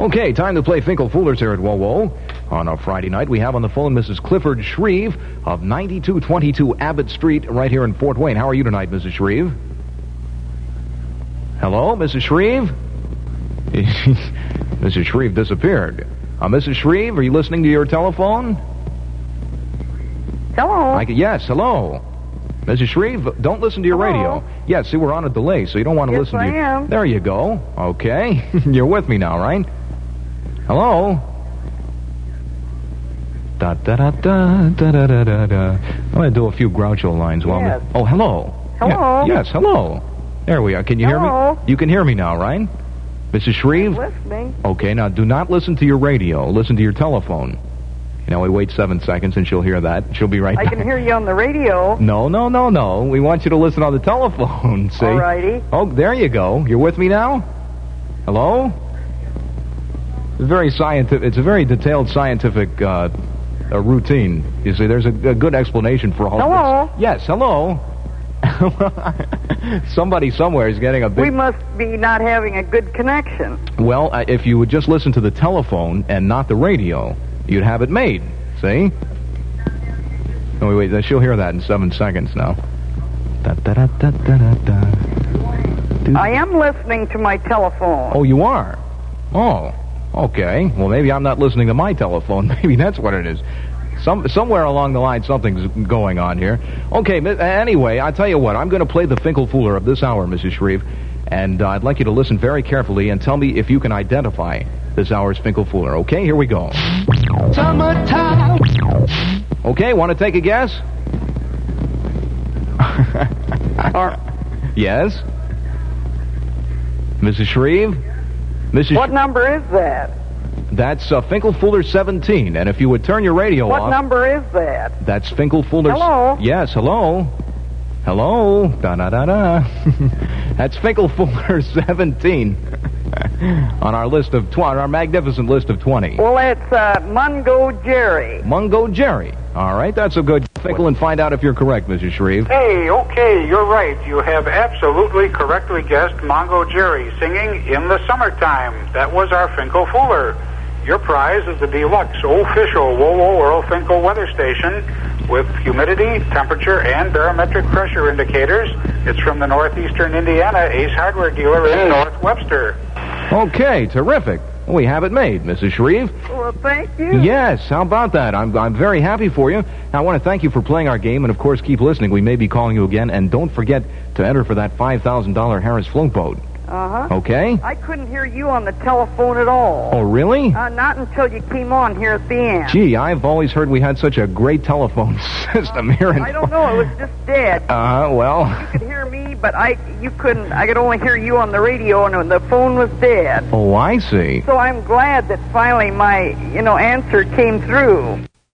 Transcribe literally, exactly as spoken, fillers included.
Okay, time to play Finkel-Foolers here at Whoa Whoa. On a Friday night, we have on the phone Missus Clifford Shreve of ninety-two twenty-two Abbott Street right here in Fort Wayne. How are you tonight, Missus Shreve? Hello, Missus Shreve? Missus Shreve disappeared. Uh, Missus Shreve, are you listening to your telephone? Hello? I, yes, hello. Missus Shreve, don't listen to your Hello? radio. Yes, see, we're on a delay, so you don't want to Yes, listen I to you. am. There you go. Okay. You're with me now, right? Hello? Da da da da da da da da da. I'm going to do a few Groucho lines while Yes. we... Oh, hello. Hello? Yeah, yes, hello. There we are. Can you hear Hello? me? You can hear me now, right? Missus Shreve? Listening. Okay, now do not listen to your radio. Listen to your telephone. You know, we wait seven seconds and she'll hear that. She'll be right I back. can hear you on the radio. No, no, no, no. We want you to listen on the telephone, see? Alrighty. Oh, there you go. You're with me now? Hello? It's very scientific. It's a very detailed scientific uh, uh, routine. You see, there's a, a good explanation for all Hello? this. Yes, hello. Somebody somewhere is getting a big... We must be not having a good connection. Well, uh, if you would just listen to the telephone and not the radio, you'd have it made. See? Oh, wait, wait. She'll hear that in seven seconds now. Da, da, da, da, da, da, da. I am listening to my telephone. Oh, you are? Oh, okay. Well, maybe I'm not listening to my telephone. Maybe that's what it is. Some Somewhere along the line, something's going on here. Okay, mi- anyway, I'll tell you what. I'm going to play the Finkel-Fooler of this hour, Missus Shreve, and uh, I'd like you to listen very carefully and tell me if you can identify this hour's Finkel-Fooler. Okay, here we go. Summertime. Okay, want to take a guess? Or, Yes? Missus Shreve? Missus what number is that? That's uh, Finkel-Fooler seventeen, and if you would turn your radio What off... number is that? That's Finkel-Fooler... Hello? Yes, hello? Hello? Da-da-da-da. That's Finkel-Fooler seventeen on our list of... Tw- on our magnificent list of twenty. Well, it's uh, Mungo Jerry. Mungo Jerry. All right, that's a good Finkel, and find out if you're correct, Missus Shreve. Hey, okay, you're right. You have absolutely correctly guessed Mongo Jerry singing In the Summertime. That was our Finkel-Fooler. Your prize is the deluxe official Whoa Whoa Earl Finkel weather station with humidity, temperature, and barometric pressure indicators. It's from the Northeastern Indiana Ace Hardware dealer in North Webster. Okay, terrific. We have it made, Missus Shreve. Well, thank you. Yes, how about that? I'm I'm very happy for you. I want to thank you for playing our game, and of course, keep listening. We may be calling you again, and don't forget to enter for that five thousand dollars Harris float boat. Uh-huh. Okay? I couldn't hear you on the telephone at all. Oh, really? Uh, not until you came on here at the end. Gee, I've always heard we had such a great telephone system here in... I don't know. It was just dead. Uh, well... You could hear me, but I you couldn't. I could only hear you on the radio, and the phone was dead. Oh, I see. So I'm glad that finally my, you know, answer came through.